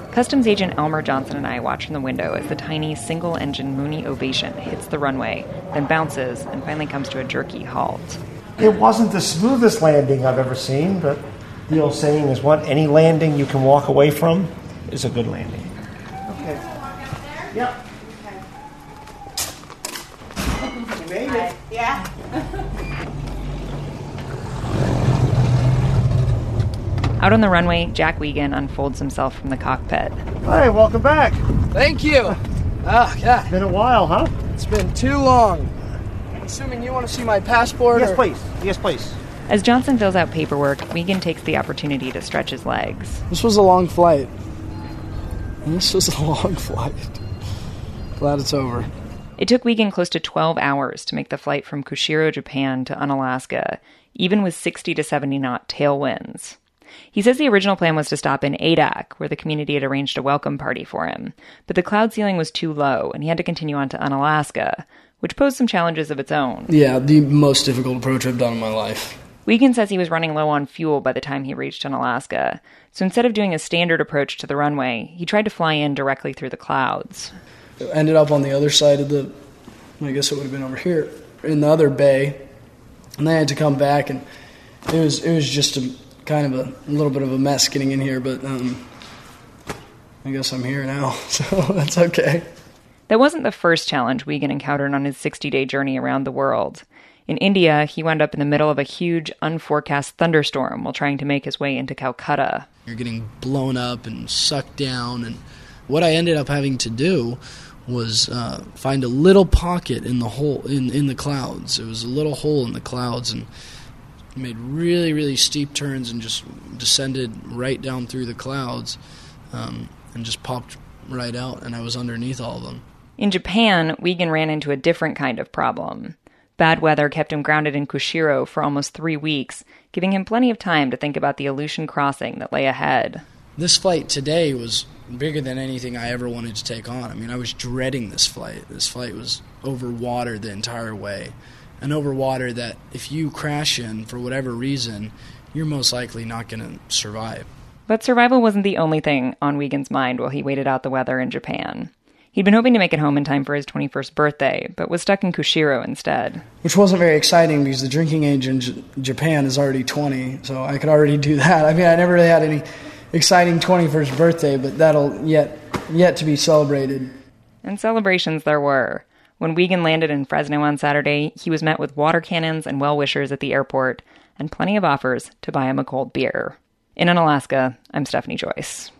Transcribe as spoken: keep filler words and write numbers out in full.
Customs agent Elmer Johnson and I watch from the window as the tiny single-engine Mooney Ovation hits the runway, then bounces, and finally comes to a jerky halt. It wasn't the smoothest landing I've ever seen, but the old saying is, what, any landing you can walk away from is a good landing. Okay. Yep. Okay. You made it. Yeah. Out on the runway, Jack Wiegand unfolds himself from the cockpit. Hi, welcome back. Thank you. Oh, God. It's been a while, huh? It's been too long. I'm assuming you want to see my passport? Yes, or... please. Yes, please. As Johnson fills out paperwork, Wiegand takes the opportunity to stretch his legs. This was a long flight. This was a long flight. Glad it's over. It took Wiegand close to twelve hours to make the flight from Kushiro, Japan to Unalaska, even with sixty to seventy knot tailwinds. He says the original plan was to stop in Adak, where the community had arranged a welcome party for him, but the cloud ceiling was too low, and he had to continue on to Unalaska, which posed some challenges of its own. Yeah, the most difficult approach I've done in my life. Wiegand says he was running low on fuel by the time he reached Unalaska, so instead of doing a standard approach to the runway, he tried to fly in directly through the clouds. It ended up on the other side of the, I guess it would have been over here, in the other bay, and they had to come back, and it was it was just a kind of a, a little bit of a mess getting in here, but um, I guess I'm here now, so that's okay. That wasn't the first challenge Wiegand encountered on his sixty-day journey around the world. In India, he wound up in the middle of a huge, unforecast thunderstorm while trying to make his way into Calcutta. You're getting blown up and sucked down, and what I ended up having to do was uh, find a little pocket in the hole in, in the clouds. It was a little hole in the clouds, and made really, really steep turns and just descended right down through the clouds um, and just popped right out, and I was underneath all of them. In Japan, Wiegand ran into a different kind of problem. Bad weather kept him grounded in Kushiro for almost three weeks, giving him plenty of time to think about the Aleutian crossing that lay ahead. This flight today was bigger than anything I ever wanted to take on. I mean, I was dreading this flight. This flight was over water the entire way. And over water that if you crash in for whatever reason, you're most likely not going to survive. But survival wasn't the only thing on Wiegand's mind while he waited out the weather in Japan. He'd been hoping to make it home in time for his twenty-first birthday, but was stuck in Kushiro instead. Which wasn't very exciting because the drinking age in J- Japan is already twenty, so I could already do that. I mean, I never really had any exciting twenty-first birthday, but that'll yet yet to be celebrated. And celebrations there were. When Wiegand landed in Fresno on Saturday, he was met with water cannons and well-wishers at the airport, and plenty of offers to buy him a cold beer. In Unalaska, I'm Stephanie Joyce.